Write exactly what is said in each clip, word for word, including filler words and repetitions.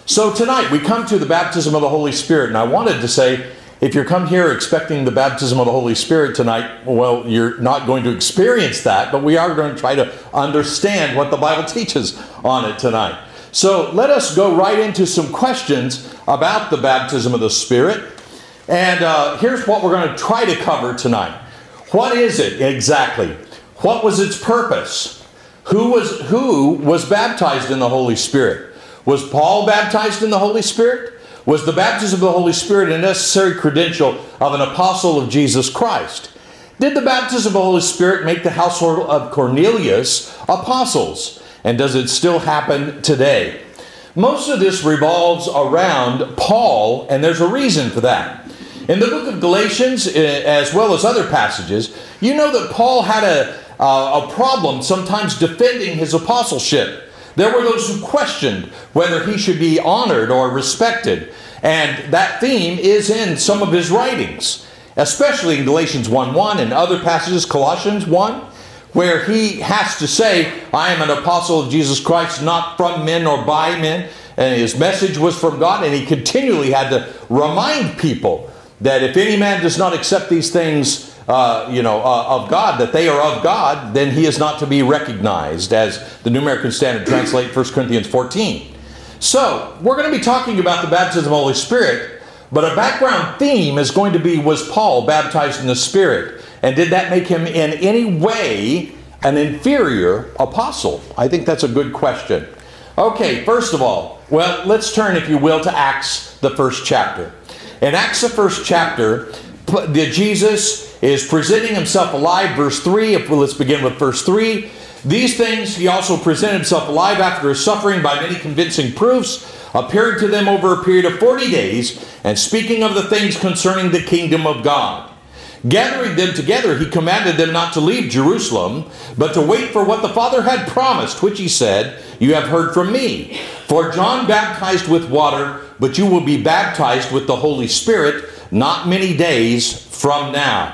So tonight we come to the baptism of the Holy Spirit, and I wanted to say, if you come here expecting the baptism of the Holy Spirit tonight, well, you're not going to experience that, but we are going to try to understand what the Bible teaches on it tonight. So let us go right into some questions about the baptism of the Spirit. And uh, here's what we're going to try to cover tonight. What is it exactly? What was its purpose? Who was, who was baptized in the Holy Spirit? Was Paul baptized in the Holy Spirit? Was the baptism of the Holy Spirit a necessary credential of an apostle of Jesus Christ? Did the baptism of the Holy Spirit make the household of Cornelius apostles? And does it still happen today? Most of this revolves around Paul, and there's a reason for that. In the book of Galatians, as well as other passages, you know that Paul had a, a problem sometimes defending his apostleship. There were those who questioned whether he should be honored or respected. And that theme is in some of his writings, especially in Galatians one one and other passages, Colossians one, where he has to say, I am an apostle of Jesus Christ, not from men or by men. And his message was from God, and he continually had to remind people that if any man does not accept these things Uh, you know, uh, of God, that they are of God, then he is not to be recognized, as the New American Standard translate First Corinthians fourteen. So, we're going to be talking about the baptism of the Holy Spirit, but a background theme is going to be, was Paul baptized in the Spirit? And did that make him in any way an inferior apostle? I think that's a good question. Okay, first of all, well, let's turn, if you will, to Acts, the first chapter. In Acts, the first chapter, the Jesus is presenting himself alive, verse three. Let's begin with verse three. These things he also presented himself alive after his suffering by many convincing proofs, appearing to them over a period of forty days, and speaking of the things concerning the kingdom of God. Gathering them together, he commanded them not to leave Jerusalem, but to wait for what the Father had promised, which he said, you have heard from me. For John baptized with water, but you will be baptized with the Holy Spirit not many days from now.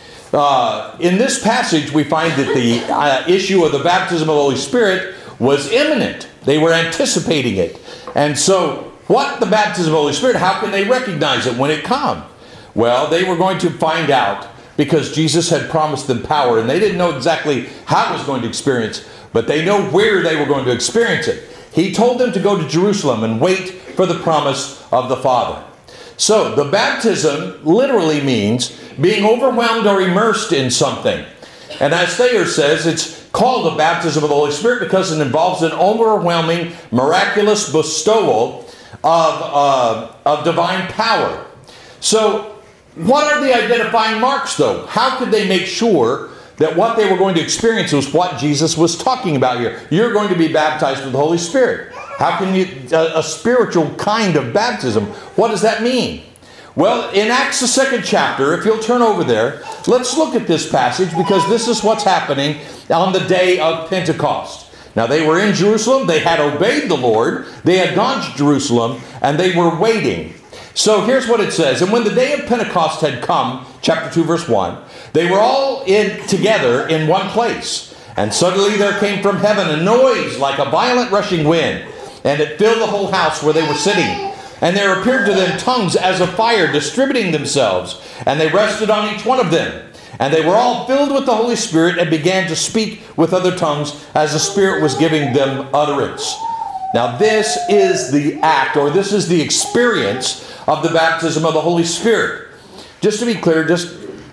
Uh, in this passage, we find that the uh, issue of the baptism of the Holy Spirit was imminent. They were anticipating it. And so, what the baptism of the Holy Spirit, how can they recognize it when it comes? Well, they were going to find out, because Jesus had promised them power, and they didn't know exactly how it was going to experience, but they know where they were going to experience it. He told them to go to Jerusalem and wait for the promise of the Father. So, the baptism literally means being overwhelmed or immersed in something. And as Thayer says, it's called the baptism of the Holy Spirit because it involves an overwhelming, miraculous bestowal of, uh, of divine power. So, what are the identifying marks, though? How could they make sure that what they were going to experience was what Jesus was talking about here? You're going to be baptized with the Holy Spirit. How can you, a, a spiritual kind of baptism, what does that mean? Well, in Acts, the second chapter, if you'll turn over there, let's look at this passage, because this is what's happening on the day of Pentecost. Now, they were in Jerusalem, they had obeyed the Lord, they had gone to Jerusalem, and they were waiting. So here's what it says. And when the day of Pentecost had come, chapter two, verse one, they were all in together in one place. And suddenly there came from heaven a noise like a violent rushing wind, and it filled the whole house where they were sitting. And there appeared to them tongues as of fire, distributing themselves. And they rested on each one of them. And they were all filled with the Holy Spirit and began to speak with other tongues as the Spirit was giving them utterance. Now this is the act, or this is the experience of the baptism of the Holy Spirit. Just to be clear, just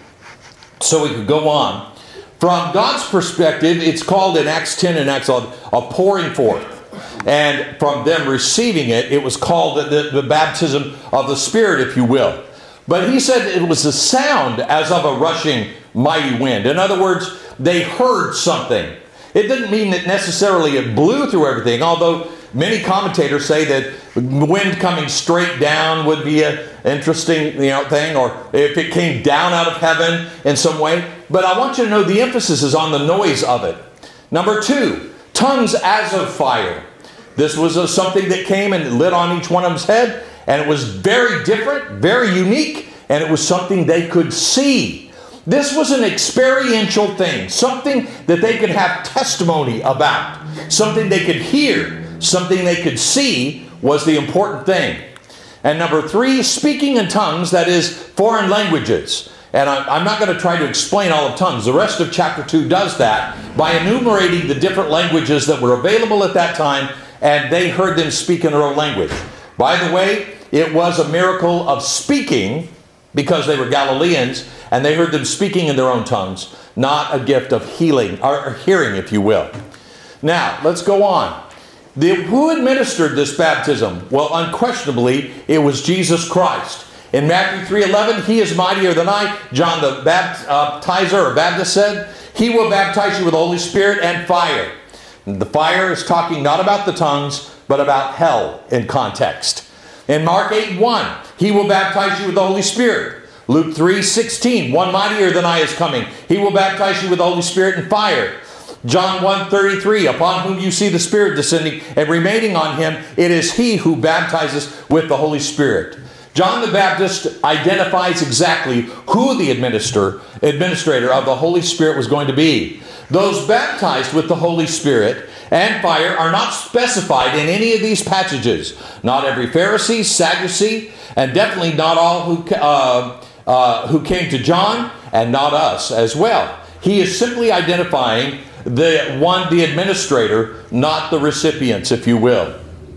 so we could go on. From God's perspective, it's called in Acts ten and Acts eleven a pouring forth. And from them receiving it, it was called the, the, the baptism of the Spirit, if you will. But he said it was a sound as of a rushing mighty wind. In other words, they heard something. It didn't mean that necessarily it blew through everything, although many commentators say that wind coming straight down would be an interesting you know, thing, or if it came down out of heaven in some way. But I want you to know the emphasis is on the noise of it. Number two, tongues as of fire. This was a, something that came and lit on each one of them's head, and it was very different, very unique, and it was something they could see. This was an experiential thing, something that they could have testimony about, something they could hear, something they could see was the important thing. And number three, speaking in tongues, that is, foreign languages. And I'm not going to try to explain all of tongues. The rest of chapter two does that by enumerating the different languages that were available at that time, and they heard them speak in their own language. By the way, it was a miracle of speaking, because they were Galileans, and they heard them speaking in their own tongues, not a gift of healing, or hearing, if you will. Now, let's go on. The, who administered this baptism? Well, unquestionably, it was Jesus Christ. In Matthew three eleven, he is mightier than I. John the baptizer or Baptist said, he will baptize you with the Holy Spirit and fire. The fire is talking not about the tongues, but about hell in context. In Mark eight one, he will baptize you with the Holy Spirit. Luke three sixteen, one mightier than I is coming. He will baptize you with the Holy Spirit and fire. John one thirty-three, upon whom you see the Spirit descending and remaining on him, it is he who baptizes with the Holy Spirit. John the Baptist identifies exactly who the administrator, administrator of the Holy Spirit was going to be. Those baptized with the Holy Spirit and fire are not specified in any of these passages. Not every Pharisee, Sadducee, and definitely not all who, uh, uh, who came to John, and not us as well. He is simply identifying the one, the administrator, not the recipients, if you will.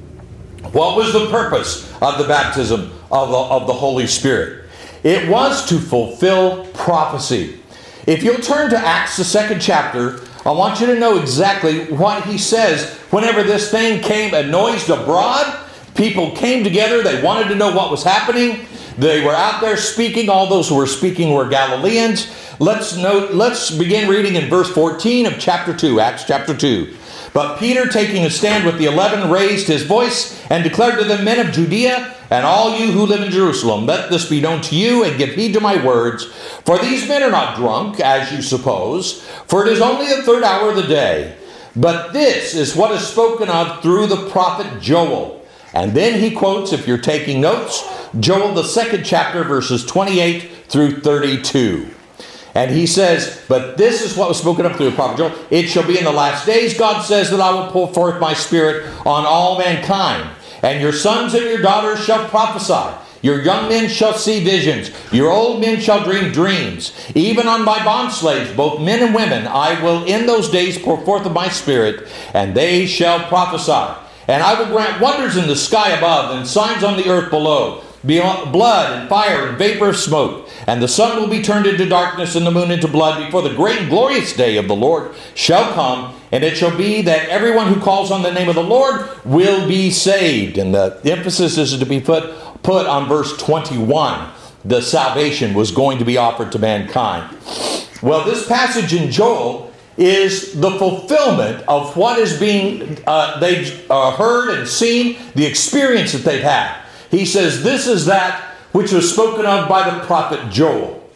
What was the purpose of the baptism of the, of the Holy Spirit? It was to fulfill prophecy. If you'll turn to Acts, the second chapter, I want you to know exactly what he says. Whenever this thing came and noised abroad, people came together. They wanted to know what was happening. They were out there speaking. All those who were speaking were Galileans. Let's note, let's begin reading in verse fourteen of chapter two, Acts chapter two. But Peter, taking a stand with the eleven, raised his voice and declared to the men of Judea, and all you who live in Jerusalem, let this be known to you, and give heed to my words. For these men are not drunk, as you suppose, for it is only the third hour of the day. But this is what is spoken of through the prophet Joel. And then he quotes, if you're taking notes, Joel the second chapter, verses twenty-eight through thirty-two. And he says, but this is what was spoken of through the prophet Joel. It shall be in the last days, God says, that I will pour forth my Spirit on all mankind. And your sons and your daughters shall prophesy. Your young men shall see visions. Your old men shall dream dreams. Even on my bondslaves, both men and women, I will in those days pour forth of my Spirit, and they shall prophesy. And I will grant wonders in the sky above, and signs on the earth below, beyond blood and fire and vapor of smoke. And the sun will be turned into darkness and the moon into blood before the great and glorious day of the Lord shall come. And it shall be that everyone who calls on the name of the Lord will be saved. And the emphasis is to be put, put on verse twenty-one. The salvation was going to be offered to mankind. Well, this passage in Joel is the fulfillment of what is being, uh, they've uh, heard and seen, the experience that they've had. He says, this is that which was spoken of by the prophet Joel.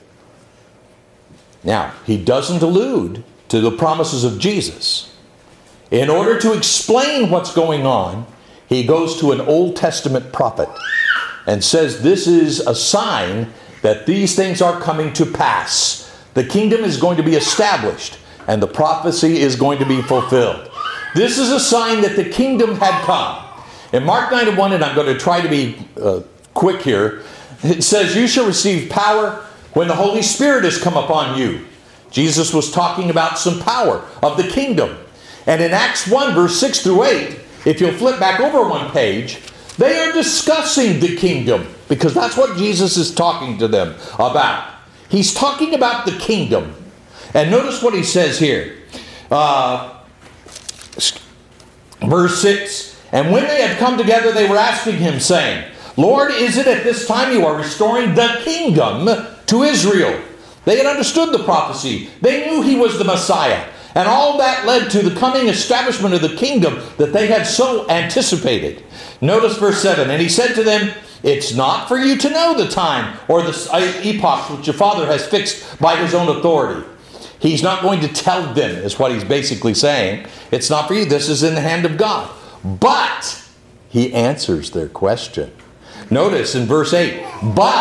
Now, he doesn't allude to the promises of Jesus. In order to explain what's going on, he goes to an Old Testament prophet and says this is a sign that these things are coming to pass. The kingdom is going to be established, and the prophecy is going to be fulfilled. This is a sign that the kingdom had come. In Mark nine and one, and I'm going to try to be uh, quick here, it says, you shall receive power when the Holy Spirit has come upon you. Jesus was talking about some power of the kingdom. And in Acts one, verse six through eight, if you'll flip back over one page, they are discussing the kingdom, because that's what Jesus is talking to them about. He's talking about the kingdom. And notice what he says here. Uh, verse six, and when they had come together, they were asking him, saying, Lord, is it at this time you are restoring the kingdom to Israel? They had understood the prophecy. They knew he was the Messiah. And all that led to the coming establishment of the kingdom that they had so anticipated. Notice verse seven. And he said to them, it's not for you to know the time or the epoch which your Father has fixed by his own authority. He's not going to tell them, is what he's basically saying. It's not for you. This is in the hand of God. But he answers their question. Notice in verse eight, but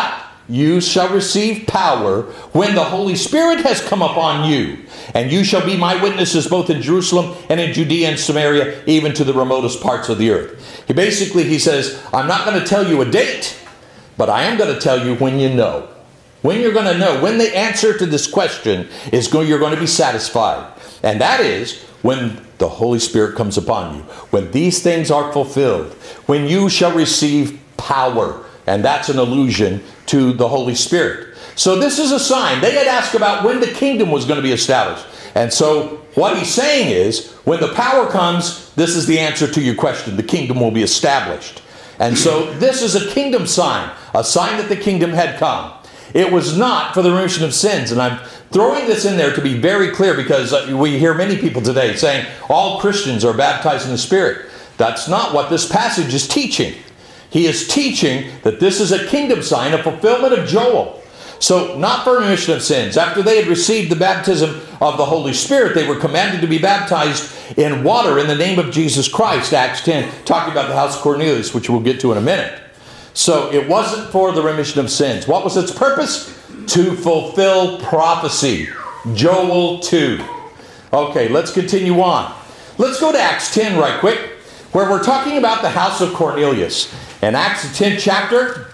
you shall receive power when the Holy Spirit has come upon you. And you shall be my witnesses both in Jerusalem and in Judea and Samaria, even to the remotest parts of the earth. He basically, he says, I'm not going to tell you a date, but I am going to tell you when you know. When you're going to know. When the answer to this question is going, you're going to be satisfied. And that is when the Holy Spirit comes upon you. When these things are fulfilled. When you shall receive power. And that's an allusion to the Holy Spirit. So this is a sign. They had asked about when the kingdom was going to be established. And so what he's saying is, when the power comes, this is the answer to your question. The kingdom will be established. And so this is a kingdom sign. A sign that the kingdom had come. It was not for the remission of sins. And I'm throwing this in there to be very clear, because we hear many people today saying all Christians are baptized in the Spirit. That's not what this passage is teaching. He is teaching that this is a kingdom sign, a fulfillment of Joel. So, not for remission of sins. After they had received the baptism of the Holy Spirit, they were commanded to be baptized in water in the name of Jesus Christ. Acts ten, talking about the house of Cornelius, which we'll get to in a minute. So, it wasn't for the remission of sins. What was its purpose? To fulfill prophecy. Joel two. Okay, let's continue on. Let's go to Acts ten right quick, where we're talking about the house of Cornelius. In Acts tenth chapter,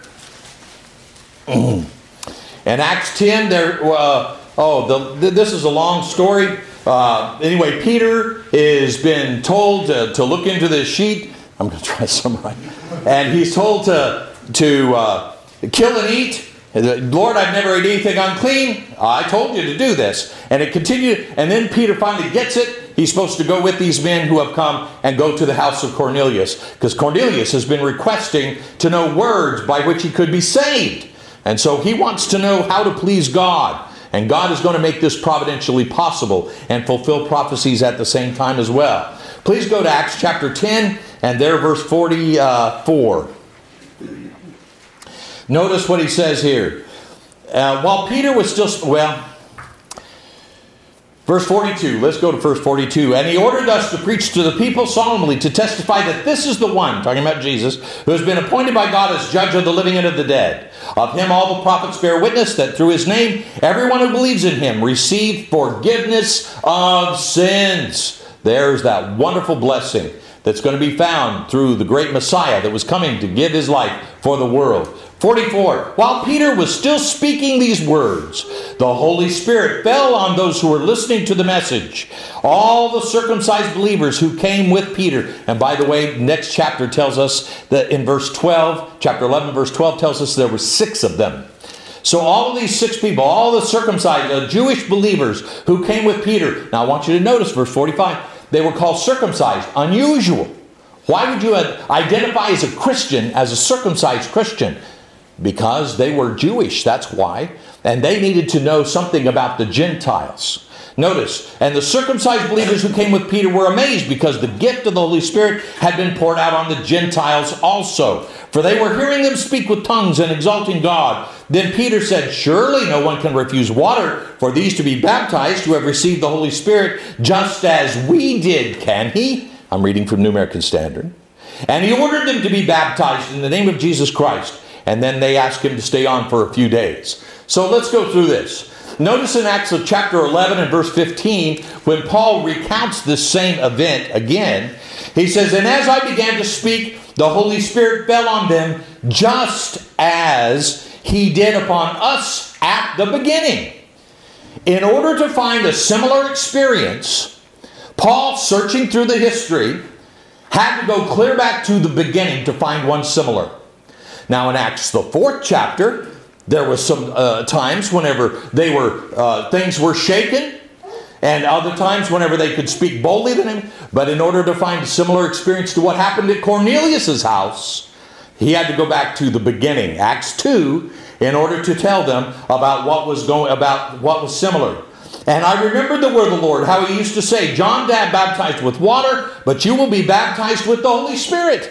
in Acts ten, there, uh, oh, the, this is a long story. Uh, anyway, Peter has been told to, to look into this sheet. I'm going to try to summarize. And he's told to, to uh, kill and eat. Lord, I've never ate anything unclean. I told you to do this. And it continued. And then Peter finally gets it. He's supposed to go with these men who have come and go to the house of Cornelius. Because Cornelius has been requesting to know words by which he could be saved. And so he wants to know how to please God. And God is going to make this providentially possible and fulfill prophecies at the same time as well. Please go to Acts chapter ten and there verse forty-four. Notice what he says here. Uh, while Peter was still, well, verse forty-two, let's go to verse forty-two. And he ordered us to preach to the people solemnly, to testify that this is the one, talking about Jesus, who has been appointed by God as judge of the living and of the dead. Of him all the prophets bear witness that through his name, everyone who believes in him received forgiveness of sins. There's that wonderful blessing that's going to be found through the great Messiah that was coming to give his life for the world. forty-four. While Peter was still speaking these words, the Holy Spirit fell on those who were listening to the message. All the circumcised believers who came with Peter. And by the way, next chapter tells us that in verse twelve, chapter eleven, verse twelve tells us there were six of them. So all of these six people, all the circumcised, uh, Jewish believers who came with Peter. Now I want you to notice verse forty-five. They were called circumcised. Unusual. Why would you identify as a Christian, as a circumcised Christian? Because they were Jewish, that's why. And they needed to know something about the Gentiles. Notice, and the circumcised believers who came with Peter were amazed because the gift of the Holy Spirit had been poured out on the Gentiles also. For they were hearing them speak with tongues and exalting God. Then Peter said, surely no one can refuse water for these to be baptized who have received the Holy Spirit just as we did, can he? I'm reading from New American Standard. And he ordered them to be baptized in the name of Jesus Christ. And then they asked him to stay on for a few days. So let's go through this. Notice in Acts of chapter eleven and verse fifteen, when Paul recounts this same event again, he says, and as I began to speak, the Holy Spirit fell on them just as he did upon us at the beginning. In order to find a similar experience, Paul, searching through the history, had to go clear back to the beginning to find one similar. Now in Acts the fourth chapter, there was some uh, times whenever they were uh, things were shaken, and other times whenever they could speak boldly to him. But in order to find a similar experience to what happened at Cornelius's house, he had to go back to the beginning, Acts two, in order to tell them about what was going, about what was similar. And I remembered the word of the Lord, how he used to say, John Dad baptized with water, but you will be baptized with the Holy Spirit.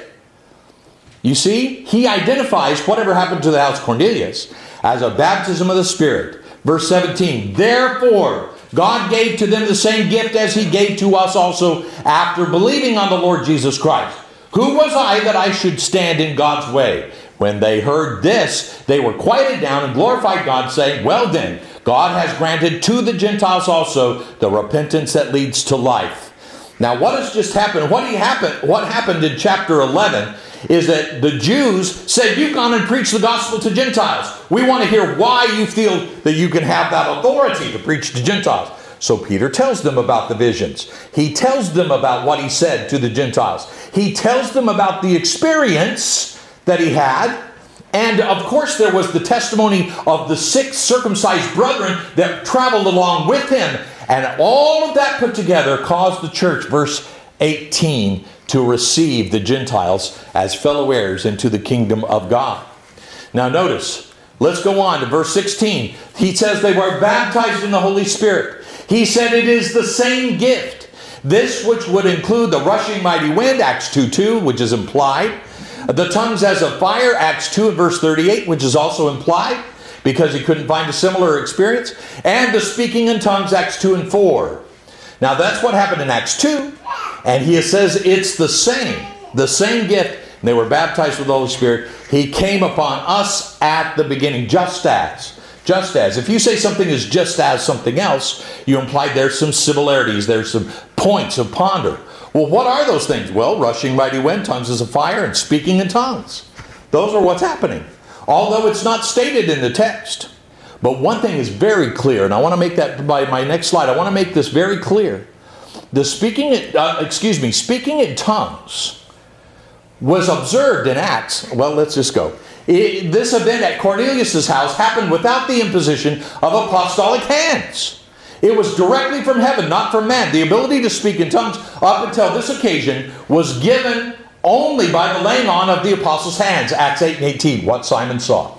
You see, he identifies whatever happened to the house of Cornelius as a baptism of the Spirit. Verse seventeen, therefore God gave to them the same gift as he gave to us also after believing on the Lord Jesus Christ. Who was I that I should stand in God's way? When they heard this, they were quieted down and glorified God, saying, well then, God has granted to the Gentiles also the repentance that leads to life. Now what has just happened? What happened, what happened in chapter eleven is that the Jews said, you've gone and preached the gospel to Gentiles. We want to hear why you feel that you can have that authority to preach to Gentiles. So Peter tells them about the visions. He tells them about what he said to the Gentiles. He tells them about the experience that he had. And of course there was the testimony of the six circumcised brethren that traveled along with him. And all of that put together caused the church, verse eighteen, to receive the Gentiles as fellow heirs into the kingdom of God. Now notice, let's go on to verse sixteen. He says they were baptized in the Holy Spirit. He said it is the same gift. This which would include the rushing mighty wind, Acts two two, which is implied. The tongues as of fire, Acts two and verse thirty-eight, which is also implied, because he couldn't find a similar experience. And the speaking in tongues, Acts two and four. Now that's what happened in Acts two. And he says it's the same. The same gift. And they were baptized with the Holy Spirit. He came upon us at the beginning, just as. Just as. If you say something is just as something else, you imply there's some similarities. There's some points of ponder. Well, what are those things? Well, rushing mighty wind, tongues as a fire, and speaking in tongues. Those are what's happening. Although it's not stated in the text. But one thing is very clear, and I want to make that by my next slide. I want to make this very clear. The speaking, uh, excuse me, speaking in tongues was observed in Acts. Well, let's just go. It, this event at Cornelius' house happened without the imposition of apostolic hands. It was directly from heaven, not from man. The ability to speak in tongues up until this occasion was given only by the laying on of the apostles' hands. Acts eight and eighteen, what Simon saw.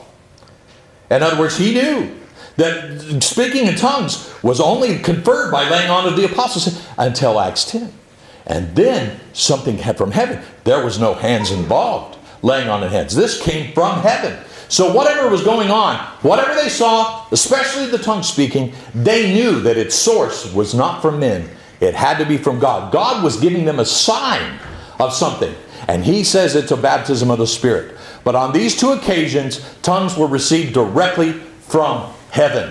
In other words, he knew that speaking in tongues was only conferred by laying on of the apostles until Acts ten. And then something had from heaven. There was no hands involved, laying on of hands. This came from heaven. So whatever was going on, whatever they saw, especially the tongue speaking, they knew that its source was not from men. It had to be from God. God was giving them a sign of something. And he says it's a baptism of the Spirit. But on these two occasions, tongues were received directly from heaven.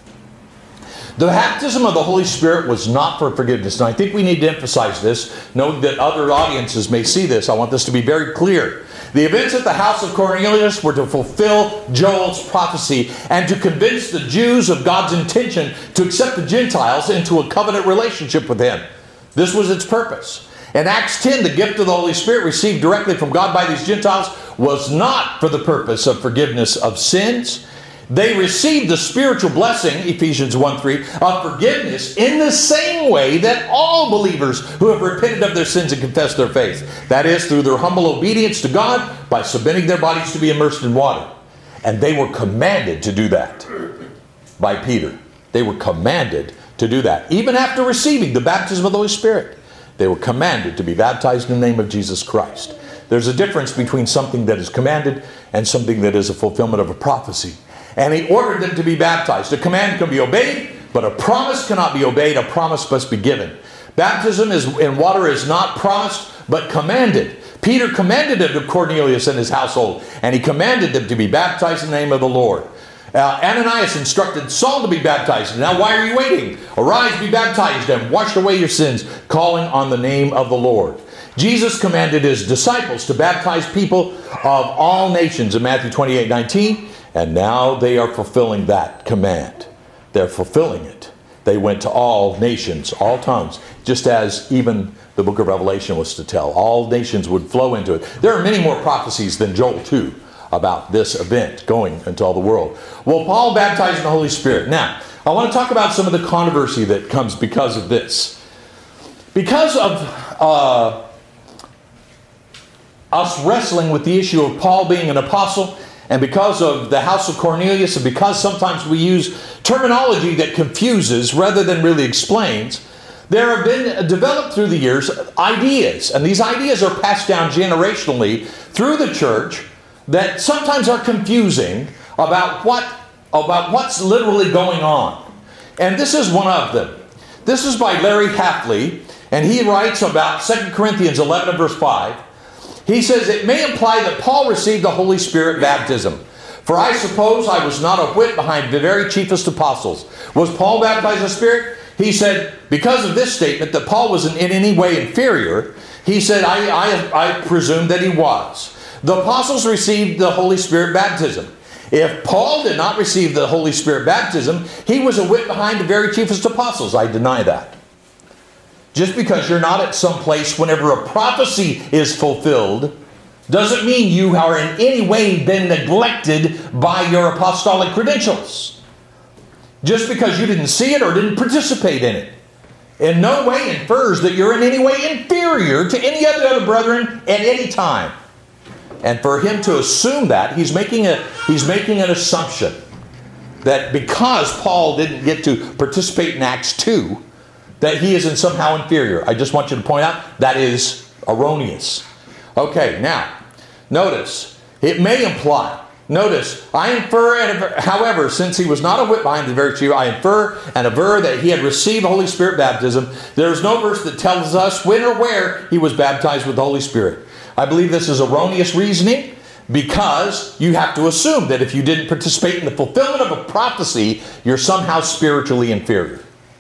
The baptism of the Holy Spirit was not for forgiveness. And I think we need to emphasize this. Note that other audiences may see this. I want this to be very clear. The events at the house of Cornelius were to fulfill Joel's prophecy and to convince the Jews of God's intention to accept the Gentiles into a covenant relationship with him. This was its purpose. In Acts ten, the gift of the Holy Spirit received directly from God by these Gentiles was not for the purpose of forgiveness of sins. They received the spiritual blessing, Ephesians one three, of forgiveness in the same way that all believers who have repented of their sins and confessed their faith. That is, through their humble obedience to God by submitting their bodies to be immersed in water. And they were commanded to do that by Peter. They were commanded to do that. Even after receiving the baptism of the Holy Spirit, they were commanded to be baptized in the name of Jesus Christ. There's a difference between something that is commanded and something that is a fulfillment of a prophecy. And he ordered them to be baptized. A command can be obeyed, but a promise cannot be obeyed. A promise must be given. Baptism is, in water is not promised, but commanded. Peter commanded it to Cornelius and his household, and he commanded them to be baptized in the name of the Lord. Uh, Ananias instructed Saul to be baptized. Now why are you waiting? Arise, be baptized, and wash away your sins, calling on the name of the Lord. Jesus commanded his disciples to baptize people of all nations in Matthew twenty-eight nineteen. And now they are fulfilling that command. They're fulfilling it. They went to all nations, all tongues, just as even the book of Revelation was to tell. All nations would flow into it. There are many more prophecies than Joel two about this event going into all the world. Well, Paul baptized in the Holy Spirit. Now, I want to talk about some of the controversy that comes because of this. Because of uh, us wrestling with the issue of Paul being an apostle, and because of the house of Cornelius, and because sometimes we use terminology that confuses rather than really explains, there have been developed through the years ideas. And these ideas are passed down generationally through the church that sometimes are confusing about, what, about what's literally going on. And this is one of them. This is by Larry Hafley, and he writes about Second Corinthians eleven and verse five. He says, it may imply that Paul received the Holy Spirit baptism. For I suppose I was not a whit behind the very chiefest apostles. Was Paul baptized in the Spirit? He said, because of this statement that Paul wasn't in any way inferior, he said, I, I, I presume that he was. The apostles received the Holy Spirit baptism. If Paul did not receive the Holy Spirit baptism, he was a whit behind the very chiefest apostles. I deny that. Just because you're not at some place whenever a prophecy is fulfilled doesn't mean you are in any way been neglected by your apostolic credentials. Just because you didn't see it or didn't participate in it in no way infers that you're in any way inferior to any other, other brethren at any time. And for him to assume that, he's making a he's making an assumption that because Paul didn't get to participate in Acts two, that he isn't somehow inferior. I just want you to point out that is erroneous. Okay, now, notice, it may imply, notice, I infer, and however, since he was not a whit behind the very chief, I infer and aver that he had received the Holy Spirit baptism. There is no verse that tells us when or where he was baptized with the Holy Spirit. I believe this is erroneous reasoning because you have to assume that if you didn't participate in the fulfillment of a prophecy, you're somehow spiritually inferior.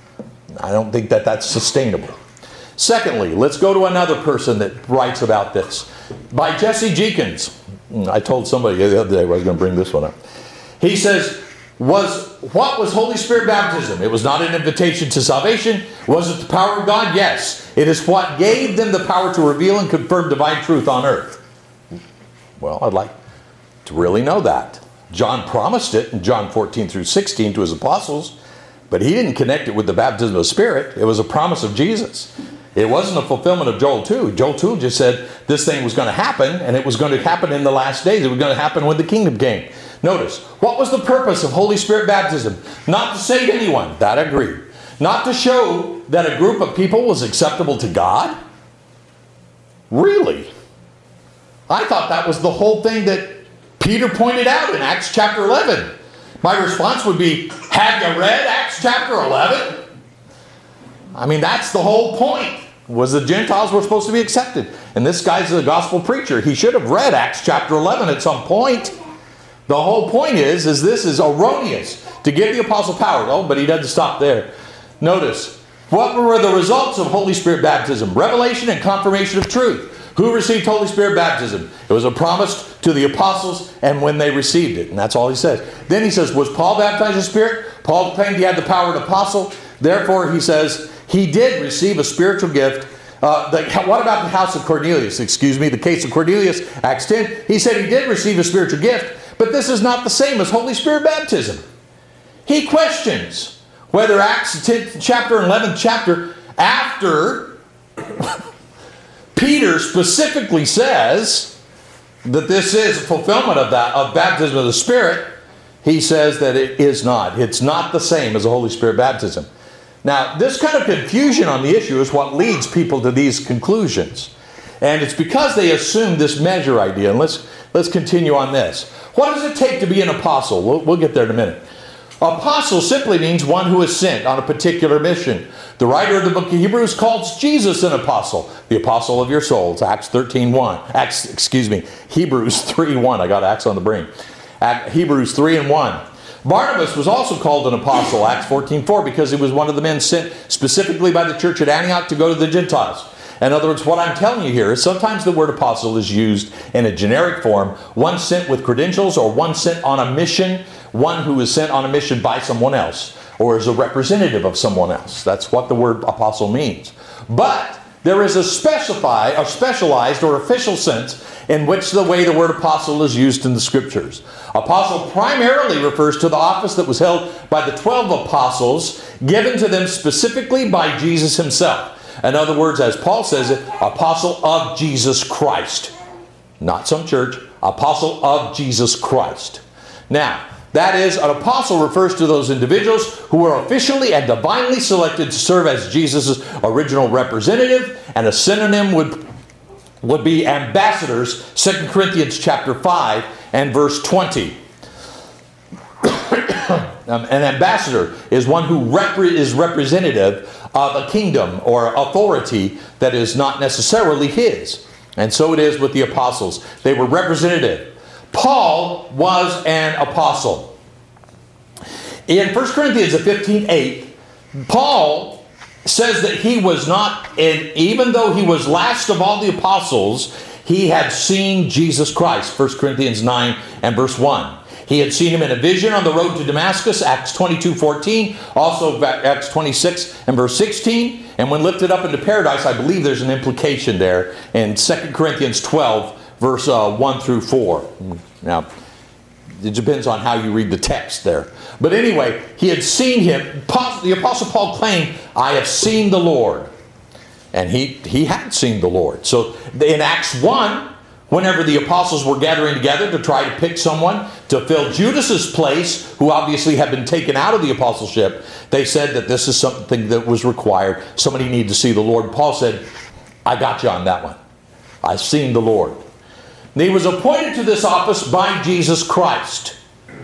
I don't think that that's sustainable. Secondly, let's go to another person that writes about this. By Jesse Jenkins. I told somebody the other day I was going to bring this one up. He says, was what was Holy Spirit baptism? It was not an invitation to salvation. Was it the power of God? Yes. It is what gave them the power to reveal and confirm divine truth on earth. Well, I'd like to really know that. John promised it in John fourteen through sixteen to his apostles, but he didn't connect it with the baptism of the Spirit. It was a promise of Jesus. It wasn't a fulfillment of Joel two. Joel two just said this thing was going to happen, and it was going to happen in the last days. It was going to happen when the kingdom came. Notice, what was the purpose of Holy Spirit baptism? Not to save anyone. That I agree. Not to show that a group of people was acceptable to God? Really? I thought that was the whole thing that Peter pointed out in Acts chapter eleven. My response would be, have you read Acts chapter eleven? I mean, that's the whole point. Was the Gentiles were supposed to be accepted. And this guy's a gospel preacher. He should have read Acts chapter eleven at some point. The whole point is, is this is erroneous. To give the apostle power. Oh, but he doesn't stop there. Notice, what were the results of Holy Spirit baptism? Revelation and confirmation of truth. Who received Holy Spirit baptism? It was a promise to the apostles and when they received it. And that's all he says. Then he says, was Paul baptized in the Spirit? Paul claimed he had the power of an apostle. Therefore, he says, he did receive a spiritual gift. Uh, the, what about the house of Cornelius? Excuse me, the case of Cornelius, Acts ten. He said he did receive a spiritual gift, but this is not the same as Holy Spirit baptism. He questions whether Acts tenth chapter and eleventh chapter, after Peter specifically says that this is a fulfillment of that, of baptism of the Spirit, he says that it is not. It's not the same as the Holy Spirit baptism. Now, this kind of confusion on the issue is what leads people to these conclusions. And it's because they assume this measure idea. And let's, let's continue on this. What does it take to be an apostle? We'll, we'll get there in a minute. Apostle simply means one who is sent on a particular mission. The writer of the book of Hebrews calls Jesus an apostle. The apostle of your souls, Acts thirteen one. Acts, excuse me, Hebrews three one. I got Acts on the brain. Hebrews three and one. Barnabas was also called an apostle, Acts fourteen four, because he was one of the men sent specifically by the church at Antioch to go to the Gentiles. In other words, what I'm telling you here is sometimes the word apostle is used in a generic form, one sent with credentials or one sent on a mission, one who is sent on a mission by someone else or is a representative of someone else. That's what the word apostle means. But there is a specified, a specialized or official sense in which the way the word apostle is used in the scriptures. Apostle primarily refers to the office that was held by the twelve apostles, given to them specifically by Jesus himself. In other words, as Paul says it, apostle of Jesus Christ. Not some church, apostle of Jesus Christ. Now, that is, an apostle refers to those individuals who were officially and divinely selected to serve as Jesus' original representative, and a synonym would, would be ambassadors, Second Corinthians chapter five and verse twenty. um, an ambassador is one who repre is representative of a kingdom or authority that is not necessarily his. And so it is with the apostles. They were representative. Paul was an apostle. In First Corinthians the fifteenth eight, Paul says that he was not, and even though he was last of all the apostles, he had seen Jesus Christ. First Corinthians nine and verse one. He had seen him in a vision on the road to Damascus, Acts twenty-two fourteen, also Acts twenty-six and verse sixteen. And when lifted up into paradise, I believe there's an implication there in Second Corinthians twelve, verse uh, one through four. Now, it depends on how you read the text there. But anyway, he had seen him. The Apostle Paul claimed, I have seen the Lord. And he, he had seen the Lord. So in Acts one, whenever the apostles were gathering together to try to pick someone to fill Judas's place, who obviously had been taken out of the apostleship, they said that this is something that was required. Somebody needed to see the Lord. Paul said, I got you on that one. I've seen the Lord. And he was appointed to this office by Jesus Christ.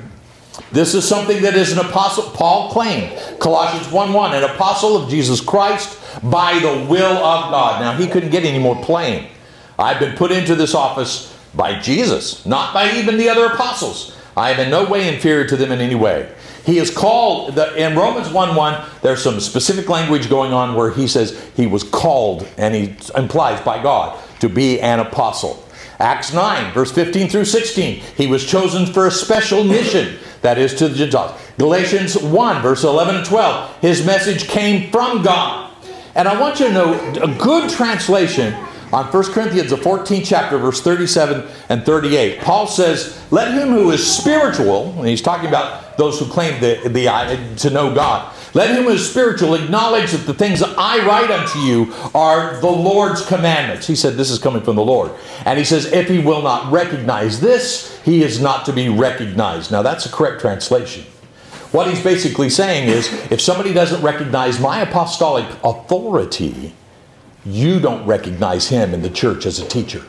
This is something that is an apostle. Paul claimed, Colossians one one, an apostle of Jesus Christ by the will of God. Now, he couldn't get any more plain. I've been put into this office by Jesus, not by even the other apostles. I am in no way inferior to them in any way. He is called, the, in Romans one one, there's some specific language going on where he says he was called, and he implies by God, to be an apostle. Acts nine, verse fifteen through sixteen, he was chosen for a special mission, that is to the Gentiles. Galatians one, verse eleven and twelve, his message came from God. And I want you to know, a good translation on First Corinthians, the fourteenth chapter, verse thirty-seven and thirty-eight, Paul says, let him who is spiritual, and he's talking about those who claim the, the, to know God, let him who is spiritual acknowledge that the things that I write unto you are the Lord's commandments. He said this is coming from the Lord. And he says, if he will not recognize this, he is not to be recognized. Now that's a correct translation. What he's basically saying is, if somebody doesn't recognize my apostolic authority, you don't recognize him in the church as a teacher.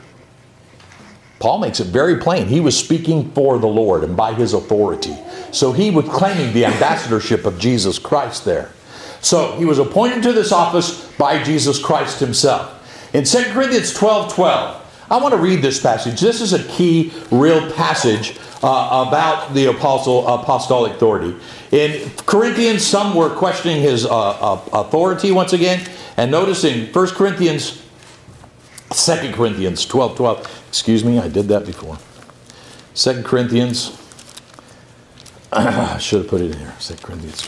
Paul makes it very plain. He was speaking for the Lord and by his authority. So he was claiming the ambassadorship of Jesus Christ there. So he was appointed to this office by Jesus Christ himself. In Second Corinthians twelve twelve, I want to read this passage. This is a key, real passage uh, about the apostle apostolic authority. In Corinthians, some were questioning his uh, uh, authority once again. And notice in First Corinthians, Second Corinthians twelve twelve, excuse me, I did that before. Second Corinthians, I should have put it in here. Second Corinthians.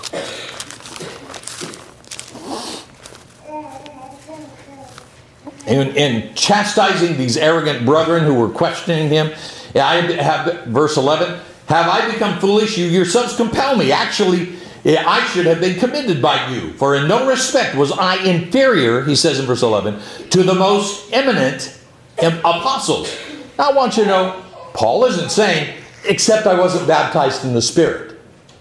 In, in chastising these arrogant brethren who were questioning him, I have, verse eleven, have I become foolish? You yourselves compel me. Actually, I should have been commended by you. For in no respect was I inferior, he says in verse eleven, to the most eminent apostles. Now, I want you to know, Paul isn't saying, except I wasn't baptized in the Spirit.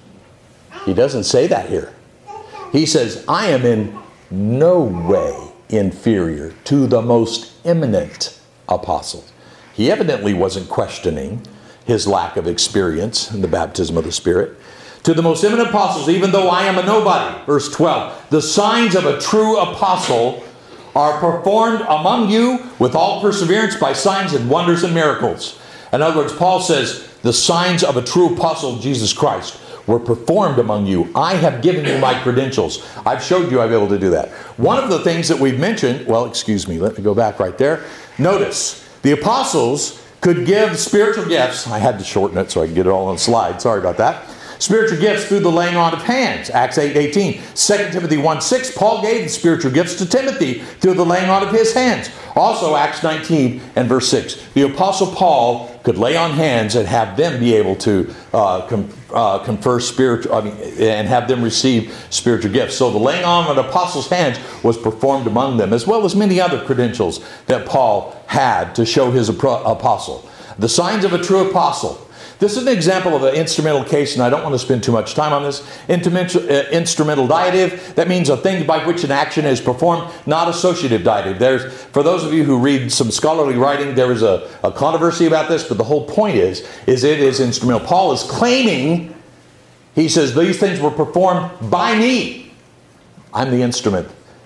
He doesn't say that here. He says, I am in no way inferior to the most eminent apostles. He evidently wasn't questioning his lack of experience in the baptism of the Spirit. To the most eminent apostles, even though I am a nobody. Verse twelve, the signs of a true apostle are performed among you with all perseverance by signs and wonders and miracles. In other words, Paul says, the signs of a true apostle of Jesus Christ were performed among you. I have given you my credentials. I've showed you I'm able to do that. One of the things that we've mentioned, well, excuse me, let me go back right there. Notice, the apostles could give spiritual gifts. I had to shorten it so I can get it all on the slide. Sorry about that. Spiritual gifts through the laying on of hands. Acts eight eighteen. Second Timothy one six. Paul gave the spiritual gifts to Timothy through the laying on of his hands. Also Acts nineteen and verse six. The Apostle Paul could lay on hands and have them be able to uh, com uh, confer spiritual, I mean, and have them receive spiritual gifts. So the laying on of an apostle's hands was performed among them, as well as many other credentials that Paul had to show his apostle. The signs of a true apostle. This is an example of an instrumental case, and I don't want to spend too much time on this. Instrumental dative, that means a thing by which an action is performed, not associative dative. There's, for those of you who read some scholarly writing, there is a, a controversy about this, but the whole point is, is it is instrumental. Paul is claiming, he says, these things were performed by me. I'm the instrument.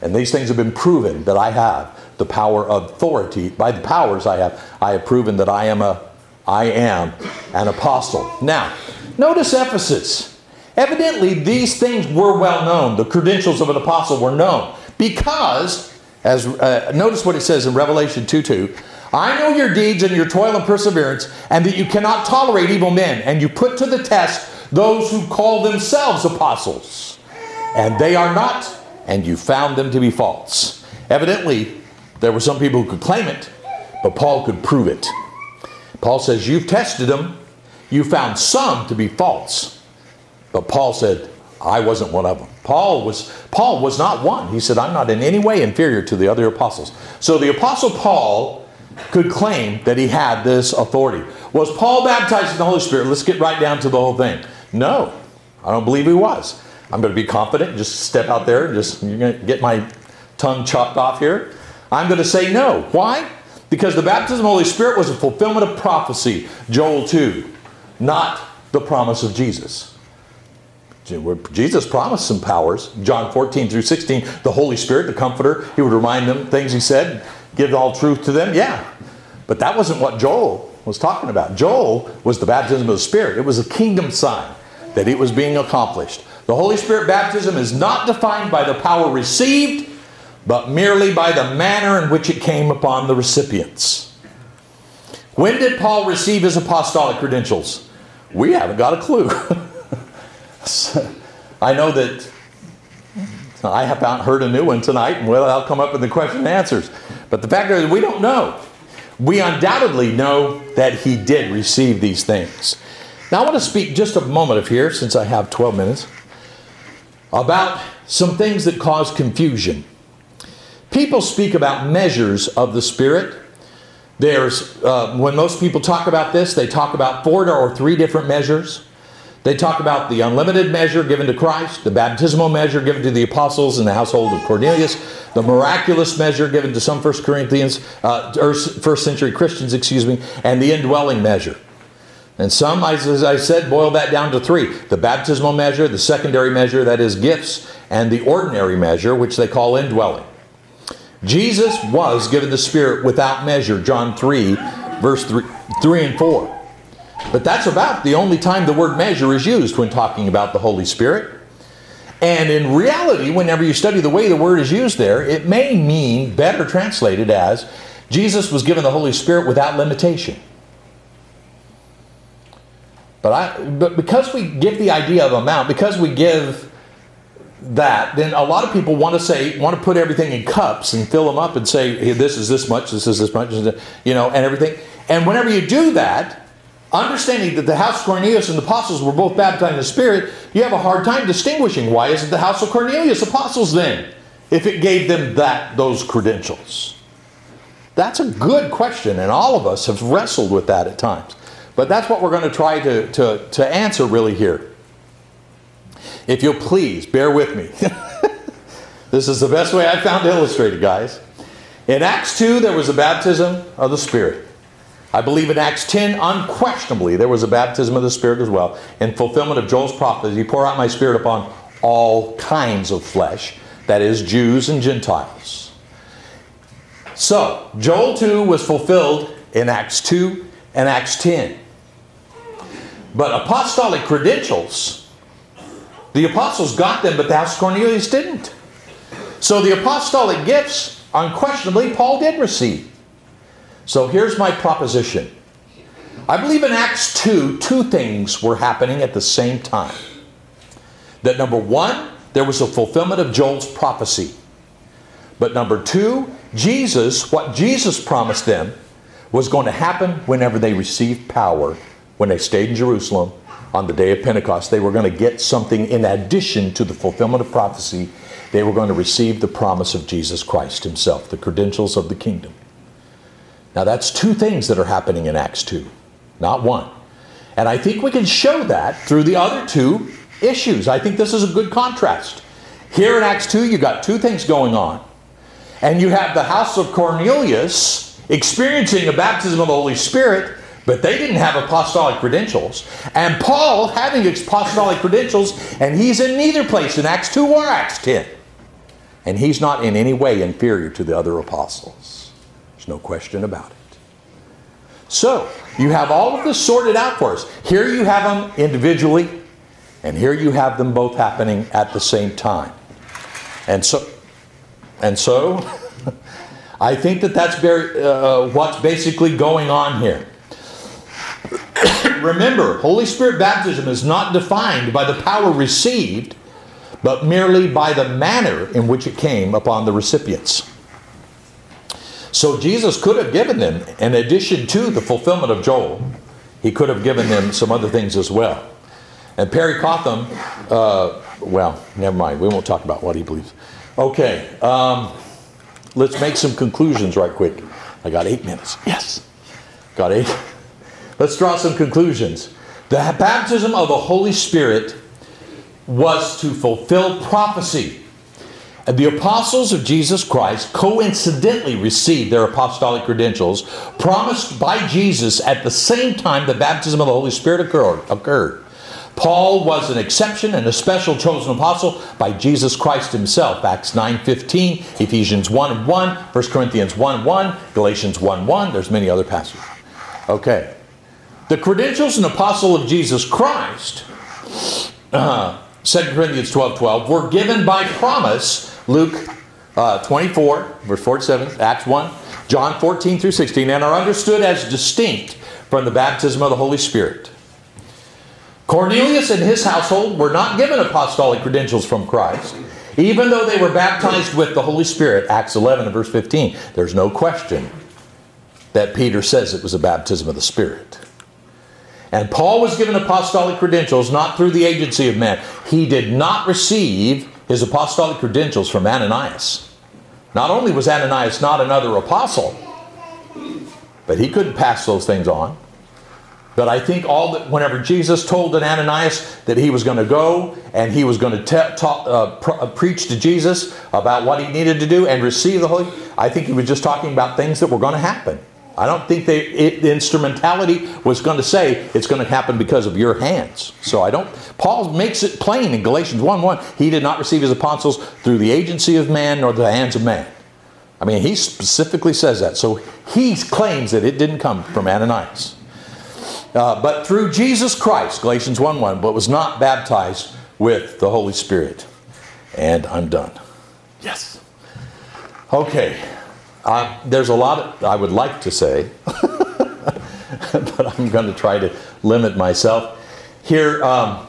And these things have been proven that I have the power of authority. By the powers I have, I have proven that I am a, I am an apostle. Now, notice Ephesus. Evidently, these things were well known. The credentials of an apostle were known. Because, as uh, notice what it says in Revelation two two. I know your deeds and your toil and perseverance, and that you cannot tolerate evil men, and you put to the test those who call themselves apostles, and they are not, and you found them to be false. Evidently, there were some people who could claim it, but Paul could prove it. Paul says, you've tested them, you found some to be false. But Paul said, I wasn't one of them. Paul was, Paul was not one. He said, I'm not in any way inferior to the other apostles. So the apostle Paul could claim that he had this authority. Was Paul baptized in the Holy Spirit? Let's get right down to the whole thing. No, I don't believe he was. I'm going to be confident, just step out there, just you're going to get my tongue chopped off here. I'm going to say no. Why? Because the baptism of the Holy Spirit was a fulfillment of prophecy, Joel two, not the promise of Jesus. Jesus promised some powers, John fourteen through sixteen, the Holy Spirit, the Comforter, he would remind them things he said, give all truth to them. Yeah, but that wasn't what Joel was talking about. Joel was the baptism of the Spirit. It was a kingdom sign that it was being accomplished. The Holy Spirit baptism is not defined by the power received, but merely by the manner in which it came upon the recipients. When did Paul receive his apostolic credentials? We haven't got a clue. I know that I have not heard a new one tonight, and well, I'll come up in the question and answers. But the fact is, we don't know. We undoubtedly know that he did receive these things. Now, I want to speak just a moment of here, since I have twelve minutes, about some things that cause confusion. People speak about measures of the Spirit. There's, uh, when most people talk about this, they talk about four or three different measures. They talk about the unlimited measure given to Christ, the baptismal measure given to the apostles in the household of Cornelius, the miraculous measure given to some First Corinthians, uh, or first century Christians, excuse me, and the indwelling measure. And some, as I said, boil that down to three. The baptismal measure, the secondary measure, that is gifts, and the ordinary measure, which they call indwelling. Jesus was given the Spirit without measure, John three, verse three and four. But that's about the only time the word measure is used when talking about the Holy Spirit. And in reality, whenever you study the way the word is used there, it may mean, better translated as, Jesus was given the Holy Spirit without limitation. But, I, but because we give the idea of amount, because we give that, then a lot of people want to say, want to put everything in cups and fill them up and say, hey, this is this much, this is this much, you know, and everything. And whenever you do that, understanding that the house of Cornelius and the apostles were both baptized in the Spirit, you have a hard time distinguishing. Why isn't the house of Cornelius apostles then, if it gave them that those credentials? That's a good question, and all of us have wrestled with that at times. But that's what we're going to try to, to, to answer really here. If you'll please, bear with me. This is the best way I found to illustrate it, guys. In Acts two, there was a baptism of the Spirit. I believe in Acts ten, unquestionably, there was a baptism of the Spirit as well. In fulfillment of Joel's prophecy, pour out my Spirit upon all kinds of flesh, that is, Jews and Gentiles. So, Joel two was fulfilled in Acts two and Acts ten. But apostolic credentials, the apostles got them, but the house of Cornelius didn't. So the apostolic gifts, unquestionably, Paul did receive. So here's my proposition. I believe in Acts two, two things were happening at the same time. That number one, there was a fulfillment of Joel's prophecy. But number two, Jesus, what Jesus promised them, was going to happen whenever they received power. When they stayed in Jerusalem on the day of Pentecost, they were going to get something in addition to the fulfillment of prophecy. They were going to receive the promise of Jesus Christ himself, the credentials of the kingdom. Now that's two things that are happening in Acts two, not one. And I think we can show that through the other two issues. I think this is a good contrast. Here in Acts two, you've got two things going on. And you have the house of Cornelius experiencing a baptism of the Holy Spirit, but they didn't have apostolic credentials. And Paul having apostolic credentials, and he's in neither place in Acts two or Acts ten. And he's not in any way inferior to the other apostles. There's no question about it. So, you have all of this sorted out for us. Here you have them individually, and here you have them both happening at the same time. And so, and so I think that that's very, uh, what's basically going on here. Remember, Holy Spirit baptism is not defined by the power received, but merely by the manner in which it came upon the recipients. So Jesus could have given them, in addition to the fulfillment of Joel, he could have given them some other things as well. And Perry Cotham, uh, well, never mind. We won't talk about what he believes. Okay, um, let's make some conclusions right quick. I got eight minutes. Yes, got eight. Let's draw some conclusions. The baptism of the Holy Spirit was to fulfill prophecy. And the apostles of Jesus Christ coincidentally received their apostolic credentials promised by Jesus at the same time the baptism of the Holy Spirit occurred. Paul was an exception and a special chosen apostle by Jesus Christ himself. Acts nine fifteen, Ephesians one one, First Corinthians one one, Galatians one one. There's many other passages. Okay. The credentials and apostle of Jesus Christ, uh, Second Corinthians twelve twelve, were given by promise. Luke uh, twenty-four, verse forty-seven, Acts one, John fourteen through sixteen, and are understood as distinct from the baptism of the Holy Spirit. Cornelius and his household were not given apostolic credentials from Christ, even though they were baptized with the Holy Spirit. Acts eleven and verse fifteen. There's no question that Peter says it was a baptism of the Spirit. And Paul was given apostolic credentials not through the agency of man. He did not receive his apostolic credentials from Ananias. Not only was Ananias not another apostle, but he couldn't pass those things on. But I think all that, whenever Jesus told Ananias that he was going to go and he was going to te- talk, uh, pr- uh, preach to Jesus about what he needed to do and receive the Holy, I think he was just talking about things that were going to happen. I don't think they, it, the instrumentality was going to say it's going to happen because of your hands. So I don't, Paul makes it plain in Galatians one one, he did not receive his apostles through the agency of man nor the hands of man. I mean, he specifically says that. So he claims that it didn't come from Ananias. Uh, but through Jesus Christ, Galatians one one, but was not baptized with the Holy Spirit. And I'm done. Yes. Okay. Uh, there's a lot I would like to say, but I'm going to try to limit myself. Here, um,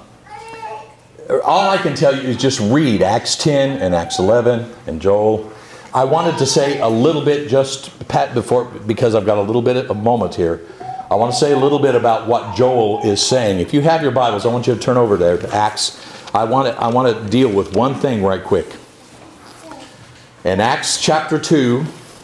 all I can tell you is just read Acts ten and Acts eleven and Joel. I wanted to say a little bit just pat before, because I've got a little bit of a moment here. I want to say a little bit about what Joel is saying. If you have your Bibles, I want you to turn over there to Acts. I want to, I want to deal with one thing right quick. In Acts chapter two,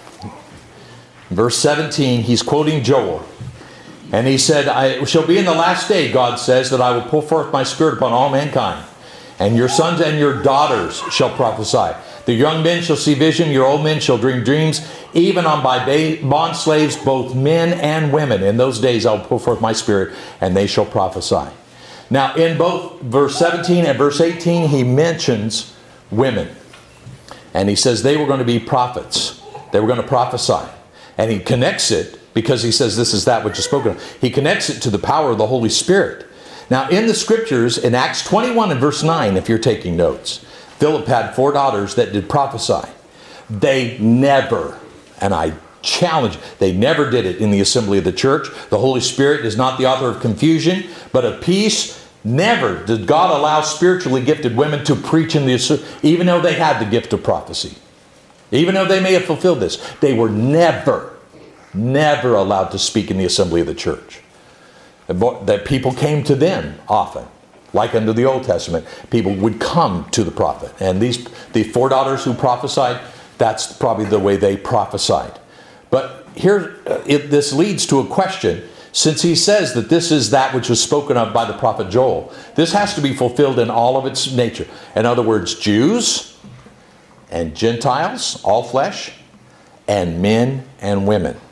verse seventeen, he's quoting Joel. And he said, I shall be in the last day, God says, that I will pour forth my Spirit upon all mankind. And your sons and your daughters shall prophesy. The young men shall see vision, your old men shall dream dreams, even on my bond slaves, both men and women. In those days I will pour forth my Spirit, and they shall prophesy. Now, in both verse seventeen and verse eighteen, he mentions women. And he says they were going to be prophets. They were going to prophesy. And he connects it, because he says this is that which is spoken of. He connects it to the power of the Holy Spirit. Now, in the scriptures, in Acts twenty-one and verse nine, if you're taking notes, Philip had four daughters that did prophesy. They never, and I challenge, they never did it in the assembly of the church. The Holy Spirit is not the author of confusion, but of peace. Never did God allow spiritually gifted women to preach in the, even though they had the gift of prophecy. Even though they may have fulfilled this, they were never, never allowed to speak in the assembly of the church. That people came to them often. Like under the Old Testament, people would come to the prophet. And these the four daughters who prophesied, that's probably the way they prophesied. But here, it, this leads to a question. Since he says that this is that which was spoken of by the prophet Joel, this has to be fulfilled in all of its nature. In other words, Jews and Gentiles, all flesh, and men and women.